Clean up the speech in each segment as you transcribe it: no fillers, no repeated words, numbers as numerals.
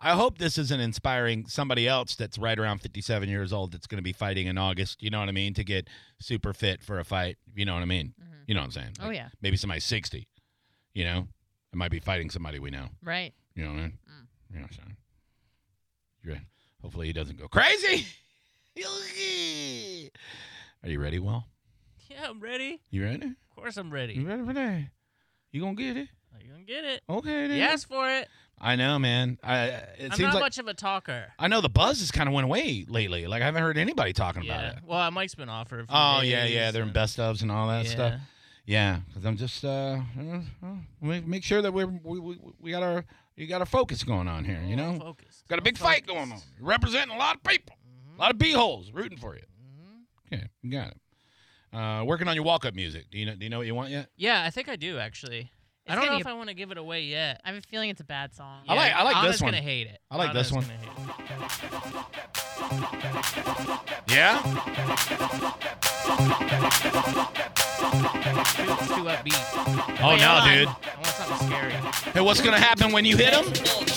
I hope this isn't inspiring somebody else that's right around 57 years old that's going to be fighting in August, you know what I mean, to get super fit for a fight, you know what I mean? Mm-hmm. You know what I'm saying? Oh, yeah. Maybe somebody 60, you know? I might be fighting somebody we know. Right. You know what I mean? You know what I'm saying? You're, hopefully he doesn't go crazy. Are you ready, Will? Yeah, I'm ready. You ready? Of course I'm ready. You ready for that? You gonna get it? You gonna get it? Okay, then. You asked for it. I know, man. I'm not much of a talker. I know the buzz has kind of went away lately. Like, I haven't heard anybody talking about it. Well, Mike's been off for a few days. Yeah. They're in best ofs and all that stuff. Yeah, because I'm just make sure that we got our focus going on here. You know, got a big fight going on. You're representing a lot of people, a lot of b-holes rooting for you. Okay, you got it. Working on your walk-up music. Do you know what you want yet? Yeah, I think I do actually. I don't know if I want to give it away yet. I have a feeling it's a bad song. Yeah, I like this one. Anna's gonna hate it. I like this one. Gonna hate it. Yeah. It's too upbeat. Oh no, dude. I want something scary. Hey, what's gonna happen when you hit him?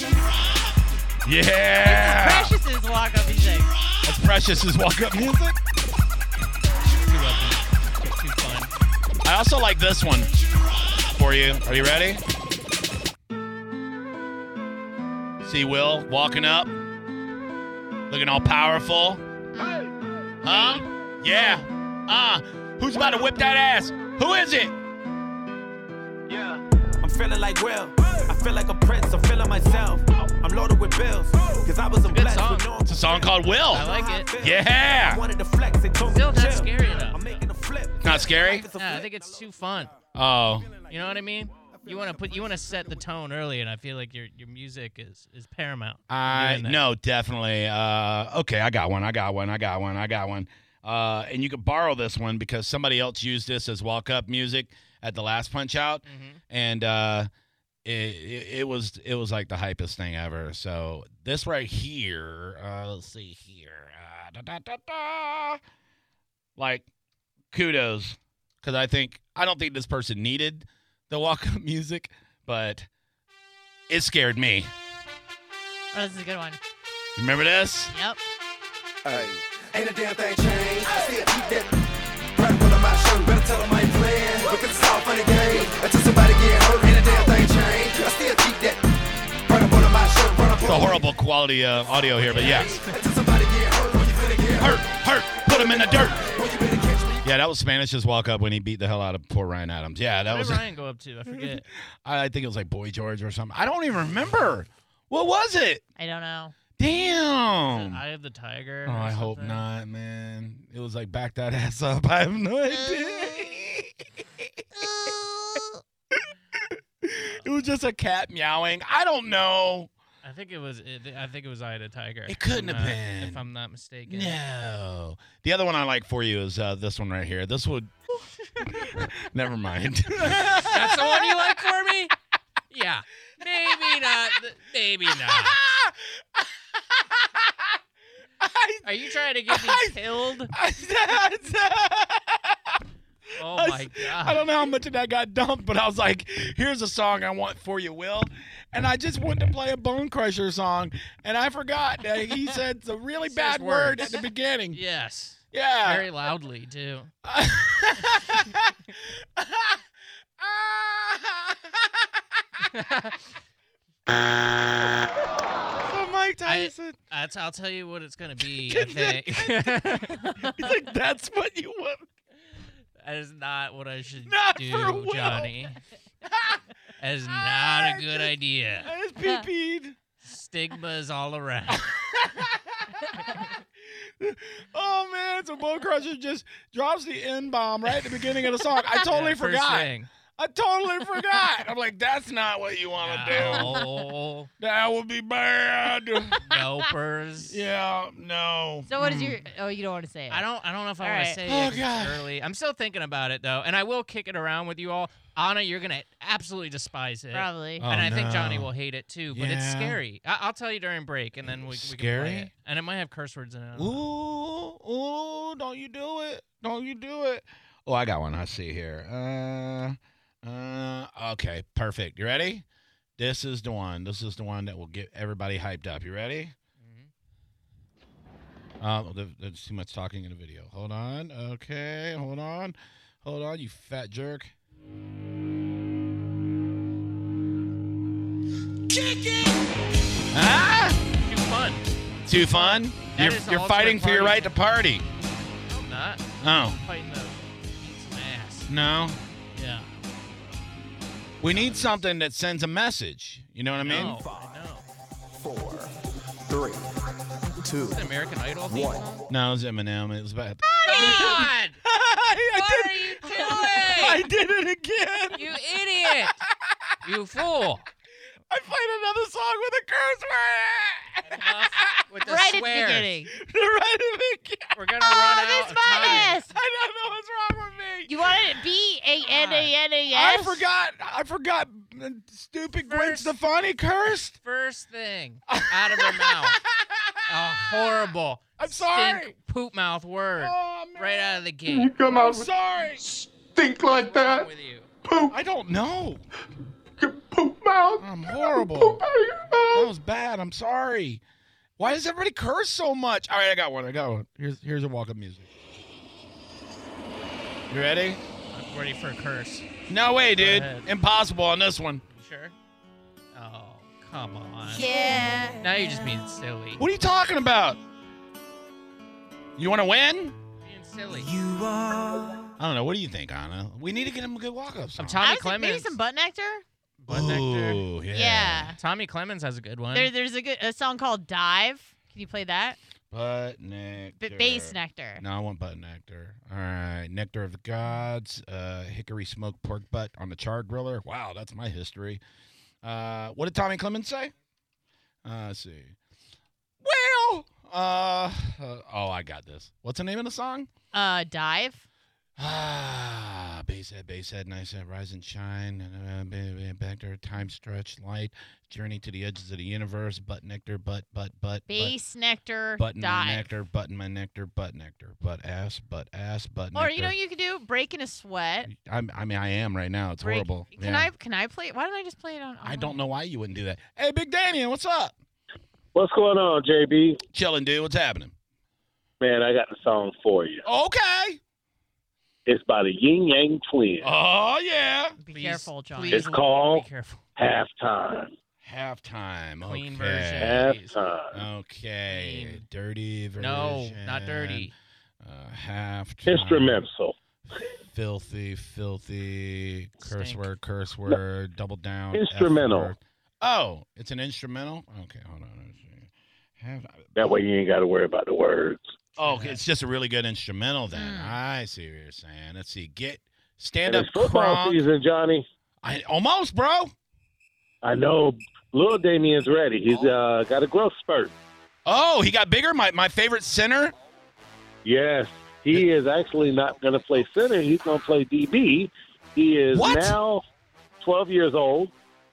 Yeah. Precious's walk-up music. That's Precious's walk-up music. Too upbeat. Too fun. I also like this one for you. Are you ready? See Will walking up, looking all powerful. Huh? Yeah. Who's about to whip that ass? Who is it? Yeah. I'm feeling like Will. I feel like a prince. I'm feeling myself. I'm loaded with bills. Cause I was a blessed with no. It's a song called Will. I like it. Yeah. I wanted to flex. They told me Still to not chill. scary enough. I'm making a flip. Not scary? Yeah, I think it's too fun. Oh. You know what I mean? You want to set the tone early, and I feel like your music is paramount. No, definitely. Okay, I got one. And you could borrow this one because somebody else used this as walk-up music at the last Punch Out, and it was like the hypest thing ever. So this right here, let's see here, like kudos, because I don't think this person needed the walk-up music, but it scared me. Oh, this is a good one. Remember this? Yep. Hey, ain't a damn thing changed. I still keep that right on my shirt. Better tell them I ain't playing. Because it's all funny game. Until somebody get hurt, ain't a damn thing changed. I still keep that right up on my shirt. It's a horrible quality audio here, but yeah. Until somebody get hurt, when you finna get Hurt, put him in the dirt. when you better catch me. Yeah, that was Spanish's walk-up when he beat the hell out of poor Ryan Adams. Yeah, that What was. did Ryan go up to? I forget. I think it was like Boy George or something. I don't even remember. What was it? I don't know. Damn. Eye of the Tiger. Oh, or I hope something? not, man. It was like back that ass up. I have no idea. It was just a cat meowing. I don't know. I think it was Eye of the Tiger. It couldn't have been. If I'm not mistaken. No. The other one I like for you is this one right here. This would. Never mind. That's the one you like for me? Yeah. Maybe not. Maybe not. Are you trying to get me killed? Oh my God. I don't know how much of that got dumped, but I was like, here's a song I want for you, Will. And I just wanted to play a Bone Crusher song, and I forgot that he said a really bad word at the beginning. Yes. Yeah. Very loudly, too. So Mike Tyson. I'll tell you what it's going to be, I think. He's like, that's what you want. That is not what I should Not do, for Will. Johnny. That is not a good idea. I just pee-peed. Stigmas all around. Oh, man. So Bone Crusher just drops the N-bomb right at the beginning of the song. I totally First forgot. thing. I totally forgot. I'm like, that's not what you want to do. No. That would be bad. Nopers. Yeah, no. So what is your? Oh, you don't want to say it. I don't know if I All want right. to say Oh, it 'cause God. it's early. I'm still thinking about it though, and I will kick it around with you all. Anna, you're gonna absolutely despise it. Probably. Oh, And I think no. Johnny will hate it too, but it's Yeah. scary. I'll tell you during break, and then we can Scary? play it. And it might have curse words in it. I don't know. Ooh, don't you do it. Don't you do it. Oh, I got one. I see here. Okay, perfect. You ready? This is the one. This is the one that will get everybody hyped up. You ready? There's too much talking in the video. Hold on. Okay, hold on. Hold on, you fat jerk. Kick it! Ah! Too fun. Too fun? That is the You're ultimate fighting for your party right to party. No, I'm not. Oh. I'm fighting to eat some ass. No. Yeah. We need something that sends a message. You know what I mean? No, I know. 4, 3, 2, Is it American Idol theme 1. song? No, it was Eminem. It was bad. God! What are you I doing? did it again. You idiot! You fool! I played another song with a curse word. Enough with the Right at the swears. beginning. Right in the beginning. We're gonna run out Miss of time. Bias. I don't know what's wrong with me. You wanted it BANANAS? I forgot. Stupid Gwen First- Stefani cursed. First thing out of her mouth, a horrible, I'm sorry. stink poop mouth word Oh, man. right out of the gate. Come I'm out with sorry. stink like What's that. wrong with you? Poop, I don't know. poop mouth. I'm horrible. Poop out of your That mouth. was bad. I'm sorry. Why does everybody curse so much? All right, I got one. Here's a walk-up music. You ready? I'm ready for a curse. No way, dude. ahead. Impossible on this one. You sure? Oh, come on. Yeah. Now you're just being silly. What are you talking about? You want to win? Being silly. I don't know. What do you think, Anna? We need to get him a good walk-up I'm song. Tommy I was Clemens. maybe some butt nectar. Butt nectar. Ooh, yeah. Yeah. Tommy Clemens has a good one. There's a song called Dive. Can you play that? Butt nectar. Bass nectar. No, I want butt nectar. All right. Nectar of the Gods. Hickory smoked pork butt on the char griller. Wow, that's my history. What did Tommy Clemens say? Let's see. Well, oh, I got this. What's the name of the song? Dive. Bass head, nice head, rise and shine, back there, time stretch, light, journey to the edges of the universe, butt nectar, butt, Bass nectar. button my Dive. nectar, button my nectar, butt nectar, butt ass, butt nectar. Or you know what you could do? Break in a sweat. I mean, I am right now. It's Break- horrible. Can Yeah. I play? Why don't I just play it on? I don't know why you wouldn't do that. Hey, Big Daniel, what's up? What's going on, JB? Chilling, dude. What's happening? Man, I got the song for you. Okay. It's by the Yin Yang Twins. Oh yeah. Be Please- careful, John. please It's called Be careful. Halftime. Halftime. Clean okay. version. Halftime. Okay. Clean. Dirty version. No, not dirty. Halftime. Instrumental. Filthy. Curse Stink. word. Double down. F Instrumental. word. Oh, it's an instrumental? Okay, hold on. That way you ain't got to worry about the words. Oh, okay, it's just a really good instrumental then. Mm. I see what you're saying. Let's see. And Stand up it's football Kronk. season, Johnny. Almost, bro. I know little Damien's ready. He's got a growth spurt. Oh, he got bigger. My favorite center. Yes. He is actually not going to play center. He's going to play DB. He is What? now 12 years old,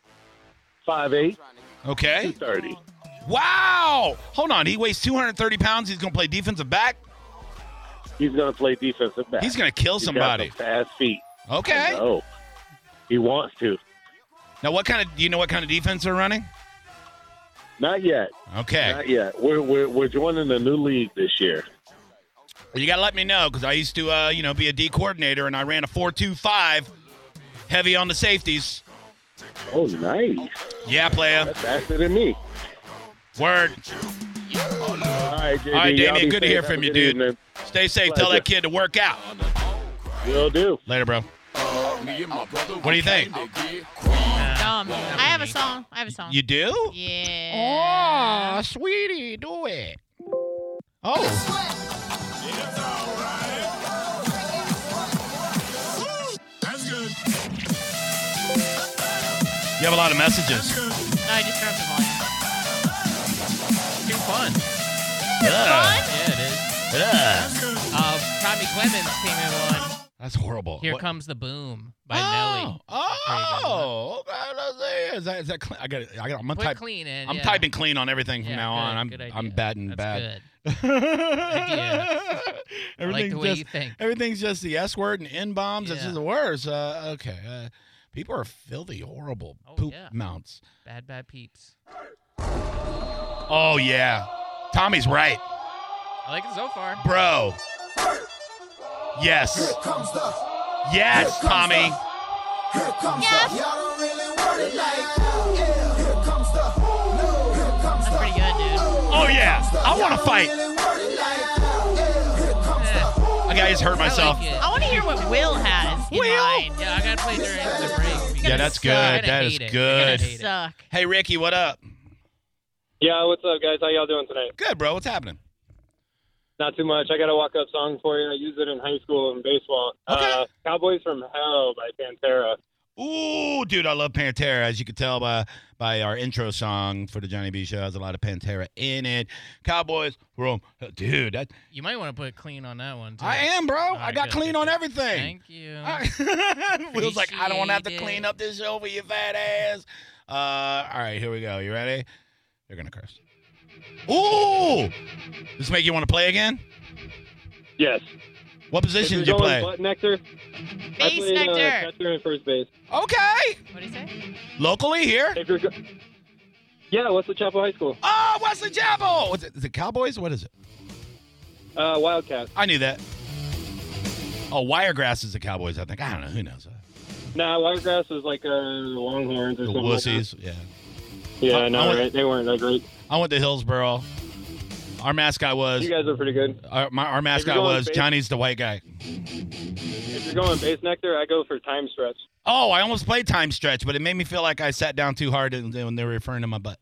5'8", Okay. 230. Wow. Hold on. He weighs 230 pounds. He's going to play defensive back. He's going to play defensive back. He's going to kill He's got somebody. some fast feet. Okay. No, he wants to. Now, do you know what kind of defense they're running? Not yet. Okay. Not yet. We're joining a new league this year. Well, you got to let me know because I used to, be a D coordinator and I ran a 4-2-5, heavy on the safeties. Oh, nice. Yeah, playa. That's faster than me. Word. All right, JB. All right, y'all Damien, be good to safe. hear Have from a you, good dude. evening. Stay safe. Tell that kid to work out. Will do. Later, bro. What do you think? I have a song. You do? Yeah. Oh, sweetie, do it. Oh. You have a lot of messages. No, I just turned up the volume. Too fun. Ugh. Yeah, it is. Ugh. Tommy Clemens came in one. That's horrible. Here What- Comes the Boom by Nelly. Oh, okay. Let's see. Is that clean? I'm gonna Put type. clean in. I'm yeah. typing clean on everything from Yeah, now good, on. good idea. I'm batting That's bad. Good. idea. I like Everything's the way just you think. everything's just the S word and N bombs. It's Yeah. just the worst. Okay. People are filthy, horrible Oh, poop yeah. mounts. Bad peeps. Oh, yeah. Tommy's right. I like it so far. Bro. Yes. Yes, Tommy. That's pretty good, dude. Oh, yeah. I want to fight. I guys hurt myself. I like it. I want to hear what Will has in mind. Yeah, I gotta play during the break. Yeah, that's good. You're gonna That is hate it. good. You're gonna hate it. Suck. Hey, Ricky, what up? Yeah, what's up, guys? How y'all doing tonight? Good, bro. What's happening? Not too much. I got a walk-up song for you. I used it in high school in baseball. Okay. Cowboys from Hell by Pantera. Ooh, dude, I love Pantera. As you can tell by our intro song for the Johnny B Show, has a lot of Pantera in it. Cowboys, dude, that You might want to put clean on that one too. I am, bro. All I right, got good, clean good, on good. everything. Thank you. Will's like, I don't want to have to Appreciate clean it. up this show for you fat ass. All right, here we go. You ready? They're gonna curse. Ooh, this make you want to play again? Yes. What position If did you you're play? going butt nectar, I Base played nectar. catcher and first base. Okay, What do you say? locally here. If you're yeah, Wesley Chapel High School. Oh, Wesley Chapel. Is it Cowboys? What is it? Wildcats. I knew that. Oh, Wiregrass is the Cowboys, I think. I don't know. Who knows? Nah, Wiregrass is like Longhorns or The something. like Wussies. Yeah. that. Yeah, I no, went- right? They weren't that great. I went to Hillsboro. Our mascot was You guys are pretty good. our mascot going was base- Johnny's the white guy. If you're going base nectar, I go for time stretch. Oh, I almost played time stretch, but it made me feel like I sat down too hard when they were referring to my butt.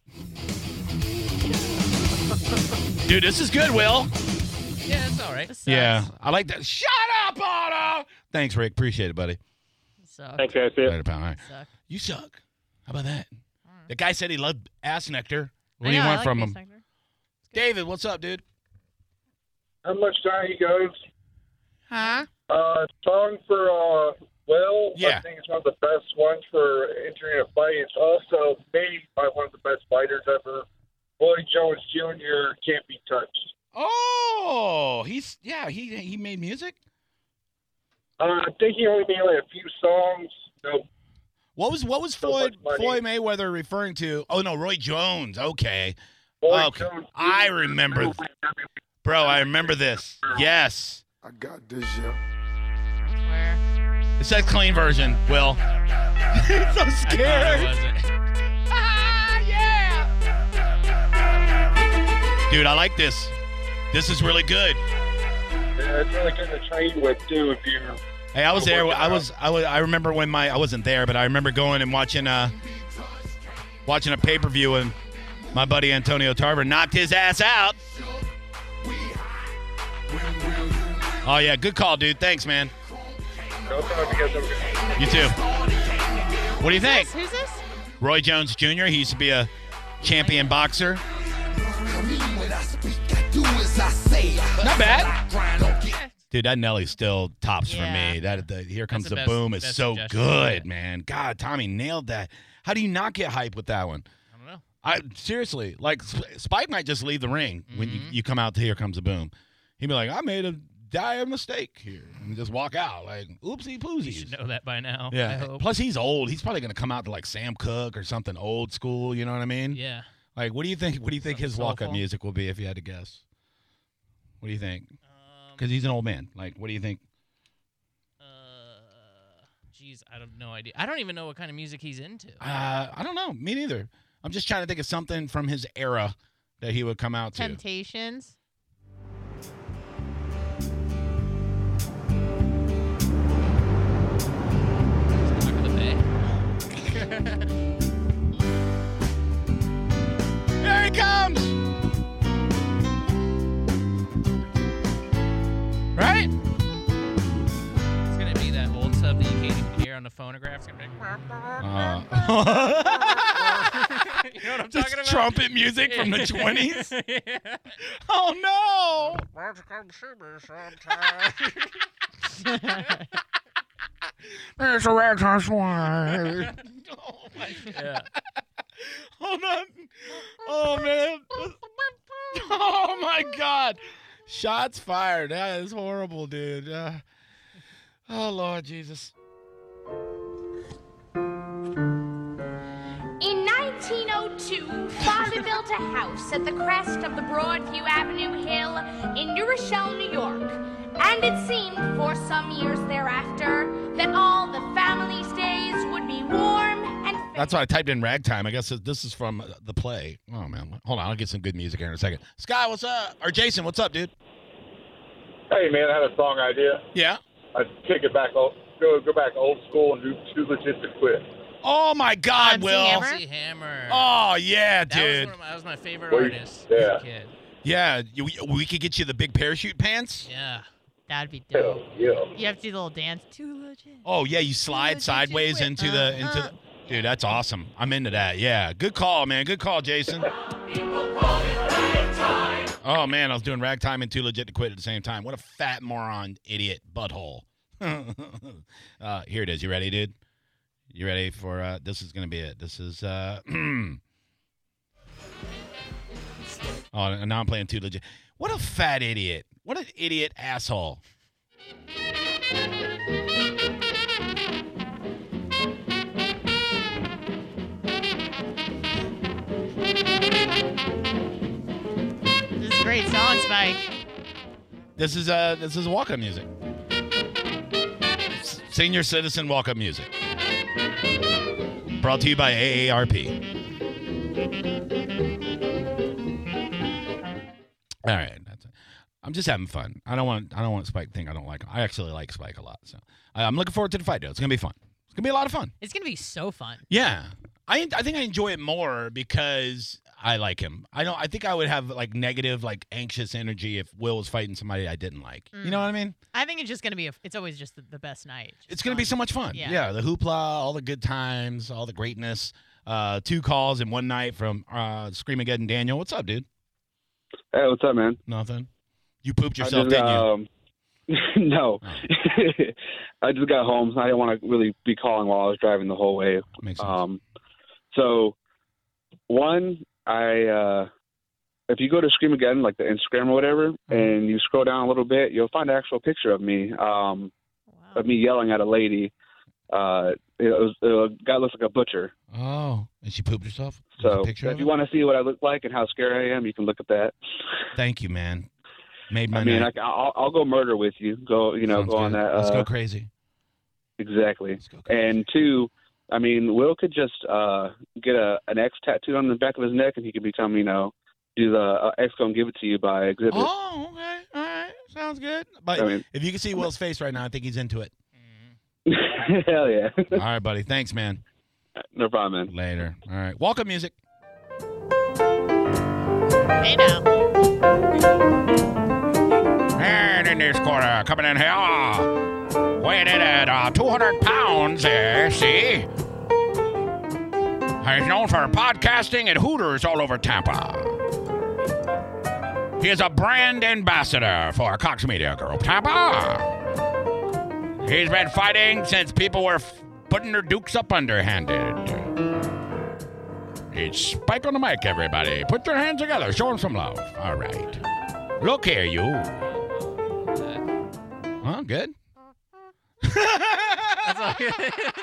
Dude, this is good, Will. Yeah, it's all right. This sucks. Yeah, I like that. Shut up, Otto. Thanks, Rick. Appreciate it, buddy. Suck. Thanks, guys. See ya. Later, pal. All right. Suck. You suck. How about that? The guy said he loved ass nectar. What I do you know, I want like from base him? nectar. David, what's up, dude? How much time he goes? Huh? Song for Will. Yeah. I think it's one of the best ones for entering a fight. It's also made by one of the best fighters ever. Lloyd Jones Jr. Can't Be Touched. Oh, he made music. I think he only made like a few songs. So What was So Floyd much money. Mayweather referring to? Oh no, Roy Jones. Okay. Lloyd Okay. Jones I Jr. remember. Bro, I remember this. Yes. I got this, yeah. Where? It says clean version, Will. so I thought it scared. wasn't. Dude, I like this. This is really good. Yeah, it's really good to train with too. If you Hey, I was there. I remember when I wasn't there, but I remember going and watching a pay-per-view and my buddy Antonio Tarver knocked his ass out. Oh yeah, good call, dude. Thanks, man. no problem, you guys have a good You too. What do you think? Who's this? Roy Jones Jr. He used to be a champion boxer. Not bad. Dude, that Nelly still tops Yeah. for me. That Here Comes the the best- Boom is best so suggestion. good, man. God, Tommy nailed that. How do you not get hype with that one? I don't know. Seriously, like Spike might just leave the ring when you come out to Here Comes the Boom. He'd be like, I made a dire mistake here, and just walk out like, oopsie You should poosies. know that by now. I Yeah. hope. Plus, he's old. He's probably gonna come out to like Sam Cooke or something old school. You know what I mean? Yeah. Like, what do you think? What do you think Something his walk-up soulful. music will be if you had to guess? What do you think? Because he's an old man. Like, what do you think? Geez, I have no idea. I don't even know what kind of music he's into. I don't know. Me neither. I'm just trying to think of something from his era that he would come out to. Temptations. Talk of the Bay. Here he comes! Right? It's gonna be that old stuff that you can't even hear on the phonograph. It's gonna be like, you know what I'm Just talking about? trumpet music from the 20s. Yeah. Oh no! Why don't you come see me sometime? There's a reckless one. Oh my God. Yeah. Hold on. Oh man. Oh my God. Shots fired. That is horrible, dude. Oh Lord Jesus. 1902, father built a house at the crest of the Broadview Avenue Hill in New Rochelle, New York. And it seemed for some years thereafter that all the family's days would be warm and... That's why I typed in ragtime. I guess this is from the play. Oh, man. Hold on. I'll get some good music here in a second. Sky, what's up? Or Jason, what's up, dude? Hey, man, I had a song idea. Yeah? I'd kick it back, go back old school and do Too Legit to Quit. Oh, my God, MC Will. Hammer? MC Hammer. Oh, yeah, That dude. was my favorite Wait, artist yeah. as a kid. Yeah, we could get you the big parachute pants. Yeah. That'd be Hell, dope. yeah. You have to do the little dance. Too legit. Oh, yeah, you slide sideways into the... Dude, that's awesome. I'm into that. Yeah, good call, man. Good call, Jason. Oh, man, I was doing ragtime and Too Legit to Quit at the same time. What a fat moron, idiot, butthole. Here it is. You ready, dude? You ready for, this is going to be it. This is, oh, and now I'm playing Too Legit. What a fat idiot. What an idiot asshole. This is a great song, Spike. This is walk-up music. Senior citizen walk-up music. Brought to you by AARP. All right, that's it. I'm just having fun. I don't want Spike to think I don't like him. I actually like Spike a lot, so I'm looking forward to the fight. Though it's gonna be fun. It's gonna be a lot of fun. It's gonna be so fun. Yeah, I think I enjoy it more because I like him. I think I would have like negative, like anxious energy if Will was fighting somebody I didn't like. You know what I mean? I think it's just gonna be. It's always just the best night. It's going to be so much fun. Yeah. The hoopla, all the good times, all the greatness. 2 calls in one night from Screamageddon Daniel. What's up, dude? Hey, what's up, man? Nothing. You pooped yourself, didn't you? No. I just got home, so I didn't want to really be calling while I was driving the whole way. Makes sense. So, one, if you go to Screamageddon, like the Instagram or whatever, and you scroll down a little bit, you'll find an actual picture of me, of me yelling at a lady. The guy looks like a butcher. Oh, and she pooped herself? So if you want to see what I look like and how scary I am, you can look at that. Thank you, man. Made my I mean, night. I'll go murder with you. Go, Sounds go on good. that. Let's go crazy. Exactly. Let's go crazy. And 2, I mean, Will could just get an X tattooed on the back of his neck, and he could become, do the X gonna give it to you by exhibit. Oh, okay. All right. Sounds good. But I mean, if you can see Will's face right now, I think he's into it. Hell yeah. All right, buddy. Thanks, man. No problem, man. Later. All right. Welcome music. Hey now. And in this quarter, coming in here, weighing in at 200 pounds, see? He's known for podcasting at Hooters all over Tampa. He is a brand ambassador for Cox Media Group Tampa. He's been fighting since people were putting their dukes up underhanded. It's Spike on the mic, everybody. Put your hands together. Show him some love. All right. Look here, you. Huh? Good? That's all.